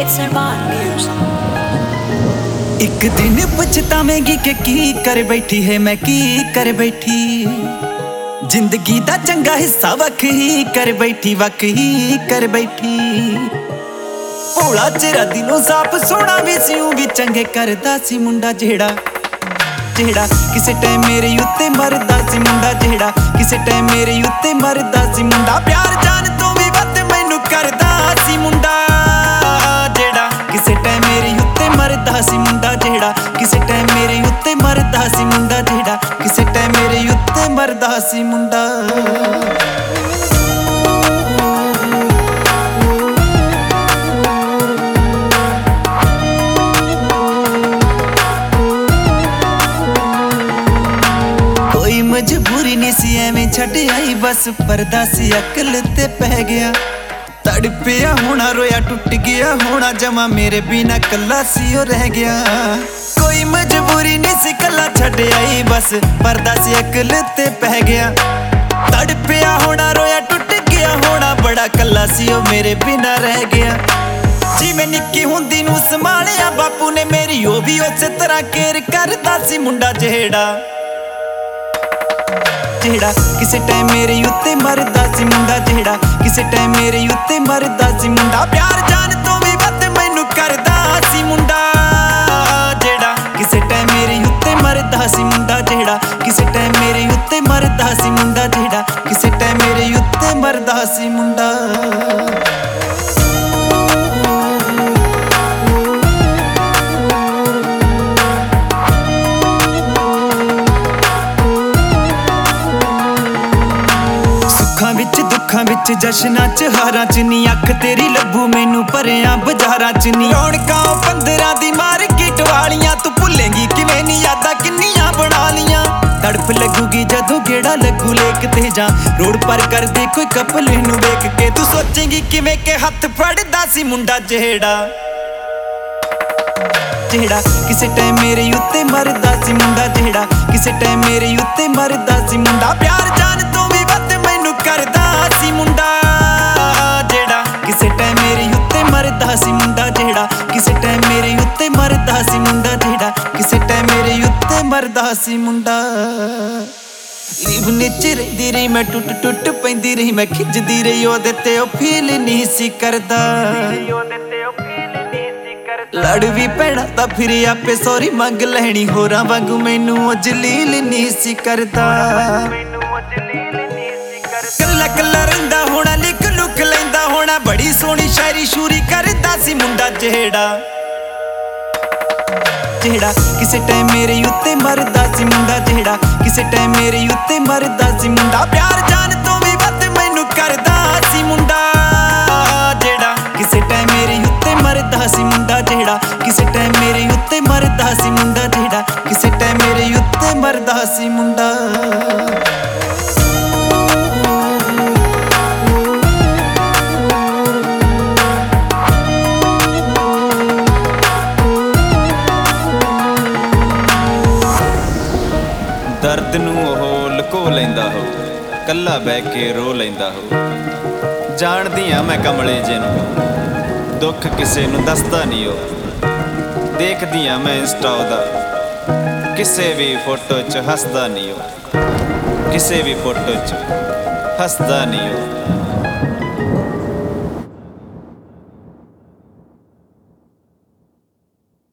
It's Arman Music. एक दिन पछतावेंगी कि की कर बैठी है मैं की कर बैठी जिंदगी दा चंगा हिस्सा वख ही कर बैठी भोला चेहरा दिलों साफ सोना भी सियों भी चंगे करदा सी मुंडा जेड़ा किसे टाइम मेरे उत्ते मरदा सी मुंडा जेड़ा किसे टाइम मेरे उत्ते मरदा सी मुंडा प्यार जान तो भी वध मैनू करदा सी मुंडा जेड़ा किसे टाइम मेरे उत्ते मरदा सी मुंडा जेड़ा किसे टाइम मेरे उत्ते मरदा सी मुंडा जेड़ा किसे टाइम मेरे उत्ते मरदा सी मुंडा मजबूरी नहीं सी एवें छड़ आई बस पर्दा सी अकल ते पै गया तड़पिया होना रोया टुट गया होना जमा मेरे बिना कला सी रह गया कोई मजबूरी नहीं सी कला छड़ आई बस पर्दा सी अकल ते पै गया तड़पिया होना रोया टुट गया होना बड़ा कला सी मेरे बिना रह गया जिवें निक्की हुंदी नूं संभालिया बापू ने मेरी ओ भी उस तरह केयर करदा सी मुंडा जेड़ा किसे टाइम मेरे उत्ते मरदा सी मुंडा जेड़ा किसे टाइम मेरे उत्ते मरदा सी मुंडा प्यार जान तो भी वध मैनू करदा सी मुंडा जेड़ा किसे टाइम मेरे उत्ते मरदा सी मुंडा जेड़ा किसे टाइम मेरे उत्ते मरदा सी मुंडा जेड़ा किसे टाइम मेरे उत्ते मरदा सी मुंडा दुखां विच जशनां च हारां च नी अख तेरी लब्बू मैनू भरिया बाजारां च नी रौनकां 15 दी मार्केट वालियां तू भुलेंगी किवें नी यादां किन्नियां बना लियां तड़प लगूगी जदों गेड़ा लगू लेक ते जां रोड पर कर दे कोई कपल नूं वेख के तू सोचेंगी किवें के हत्थ फड़दा सी मुंडा जेड़ा किसे टाइम मेरे उत्ते मरदा सी मुंडा जेड़ा किसे टाइम मेरे उत्ते मरदा सी मुंडा प्यार जान तो भी वध मैनू करदा सी मुंडा जेड़ा किसे टाइम मेरे उत्ते मरदा सी मुंडा जेड़ा किसे टाइम मेरे उत्ते मरदा सी मुंडा जेड़ा किसे टाइम मेरे उत्ते मरदा सी मुंडा लीव नीचे रहिंदी रही मैं टुट पैंदी रही मैं खिजदी रही ओदे ते ओ फील नहीं सी करदा लड़ भी पैना तां फिर आपे सॉरी मंग लैनी होरां वांगू मैनू ओ जलील नहीं सी करदा कल्ला कल्ला रहिंदा होना लिख लुक लैंदा होना बड़ी सोहनी शायरी शूरी करदा सी मुंडा जेड़ा किसे टाइम मेरे उत्ते मरदा सी मुंडा जेड़ा किसे टाइम मेरे उत्ते मरदा सी मुंडा प्यार जान तो भी वध मैनू करदा सी मुंडा जेड़ा किसे टाइम मेरे उत्ते मरदा सी मुंडा जेड़ा किसे टाइम मेरे उत्ते मरदा सी मुंडा जेड़ा किसे टाइम मेरे उत्ते मरदा सी मुंडा दर्द नूं ओह लुको लैंदा हो कल्ला बह के रो लैंदा हो जाणदी आ मैं कमले जे नूं दुख किसे नूं दसदा नहीं हो देखदी आ मैं इंस्टा दा किसे भी फोटो च हसदा नहीं हो किसे भी फोटो च हसदा नहीं हो